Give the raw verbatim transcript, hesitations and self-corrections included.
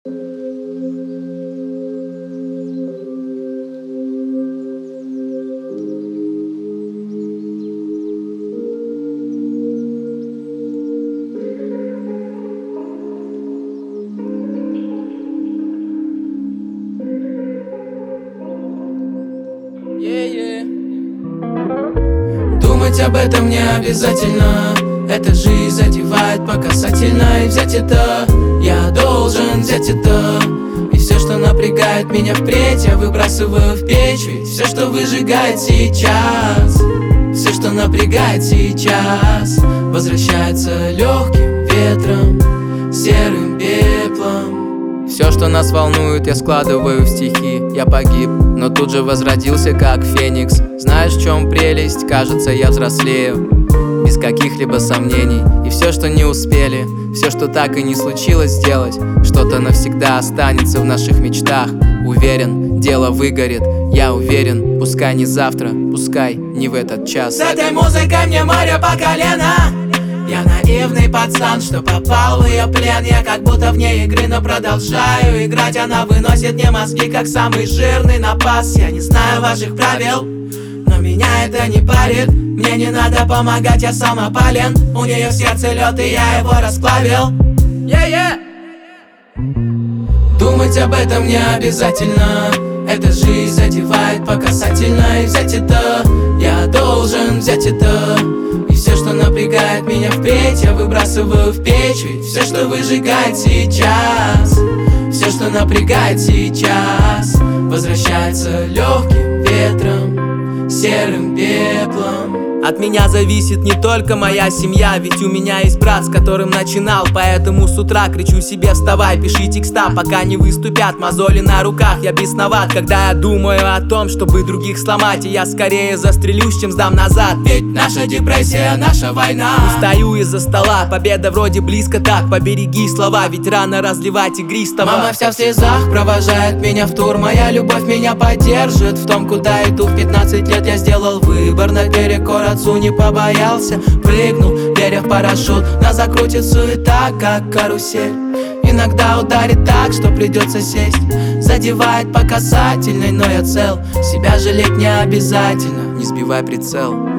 Думать об этом не обязательно. Эта жизнь задевает по касательно. И взять это, я должен взять это. И все, что напрягает меня впредь, я выбрасываю в печь. Ведь все, что выжигает сейчас, все, что напрягает сейчас, возвращается легким ветром, серым пеплом. Все, что нас волнует, я складываю в стихи. Я погиб, но тут же возродился, как феникс. Знаешь, в чем прелесть? Кажется, я взрослею без каких-либо сомнений. И все, что не успели, все, что так и не случилось сделать, что-то навсегда останется в наших мечтах. Уверен, дело выгорит, я уверен. Пускай не завтра, пускай не в этот час. С этой музыкой мне море по колено. Я наивный пацан, что попал в ее плен. Я как будто вне игры, но продолжаю играть. Она выносит мне мозги, как самый жирный напас. Я не знаю ваших правил, но меня это не парит. Мне не надо помогать, я сам опален. У нее в сердце лед, и я его расплавил. Yeah, yeah. Думать об этом не обязательно. Эта жизнь задевает по касательно. И взять это, я должен взять это. И все, что напрягает меня впредь, я выбрасываю в печь. Ведь все, что выжигает сейчас, все, что напрягает сейчас, возвращается легким ветром, серым пеплом. От меня зависит не только моя семья, ведь у меня есть брат, с которым начинал. Поэтому с утра кричу себе: вставай, пиши текста, пока не выступят мозоли на руках. Я бесноват, когда я думаю о том, чтобы других сломать. И я скорее застрелюсь, чем сдам назад. Ведь наша депрессия, наша война. Устаю из-за стола, победа вроде близко, так побереги слова, ведь рано разливать игристого. Мама вся в слезах провожает меня в тур. Моя любовь меня поддержит в том, куда иду. В пятнадцать лет я сделал выбор наперекор отцу, не побоялся, прыгнул, веря в парашют. Нас закрутит суета, как карусель. Иногда ударит так, что придется сесть. Задевает по касательной, но я цел. Себя жалеть не обязательно, не сбивай прицел.